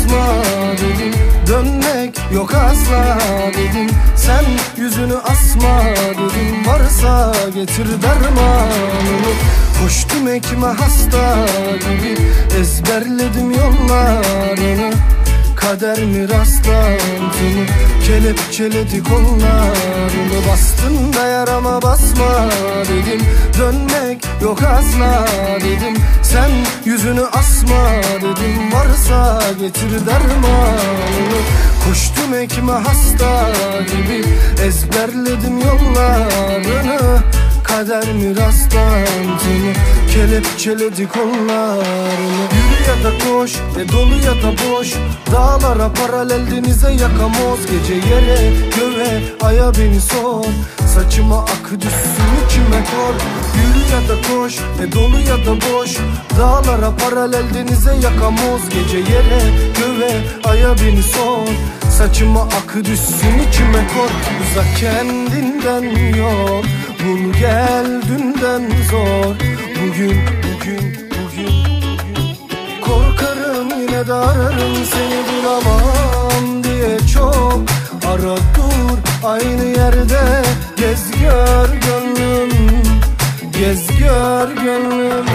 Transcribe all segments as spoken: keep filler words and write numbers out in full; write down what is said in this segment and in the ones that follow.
basma dedim, dönmek yok asla dedim. Sen yüzünü asma dedim, varsa getir dermanını. Koştum ekme hasta gibi, ezberledim yollarını. Kader mi rastlantını, kelepçeledi kollarını. Bastın da yarama basma dedim, dönmek yok asla dedim. Sen yüzünü asma dedim, varsa getir dermanını. Koştum ekme hasta gibi, ezberledim yollarını. Kader mi rastlantını, kelepçeledi kollarını. Yürü ya da koş, e dolu ya da boş. Dağlara paralel, denize yakamoz. Gece yere göğe aya beni sor. Saçıma akı düşsün içime kor. Yürü ya da koş, e dolu ya da boş. Dağlara paralel, denize yakamoz. Gece yere göğe aya beni sor. Saçıma akı düşsün içime kor. Uzak kendinden yol, bul gel dünden zor. Bugün, bugün, bugün, bugün. Korkarım yine de ararım, seni bulamam diye çok. Ara dur aynı yerde, gez gör gönlüm, gez gör gönlüm.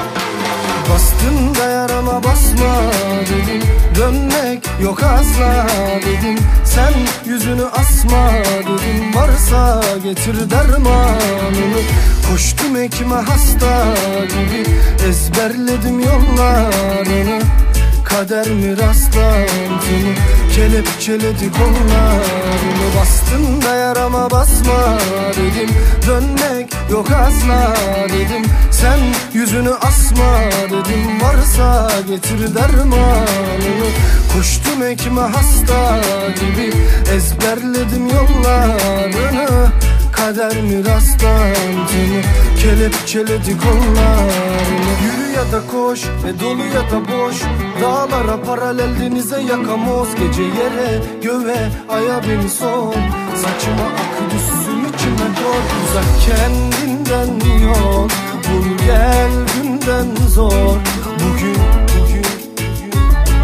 Bastın da yarama basma dedim, dönmek yok asla dedim. Sen yüzünü asma dedim, varsa getir dermanını. Koştum ekme hasta gibi, ezberledim yollarını. Kader mi rastlantını, kelepçeledi kollarını. Bastın da yarama basma dedim, dönmek yok asla dedim. Sen yüzünü asma dedim, varsa getir dermanını. Koştum ekme hasta gibi, ezberledim yollarını. Kader mi rastlantını, kelepçeledi kollarını. Yürü ya da koş, e dolu ya da boş. Dağlara paralel, denize yakamoz. Gece yere göğe aya beni sor. Saçıma akı düşsün içime kor. Uzak kendinden yol, bul gel günden zor. Bugün, bugün, bugün.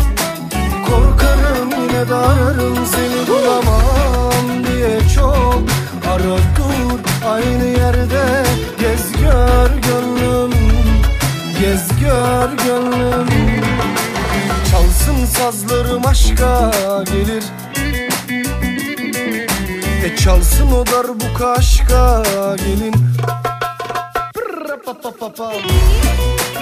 Korkarım yine de ararım, seni bulamam diye çok. Ara dur aynı yerde, gez gör gönlüm, gez gör gönlüm. Çalsın sazlarım aşka gelir, e çalsın o darbuka aşka gelin. Pırra pa pa pa pa.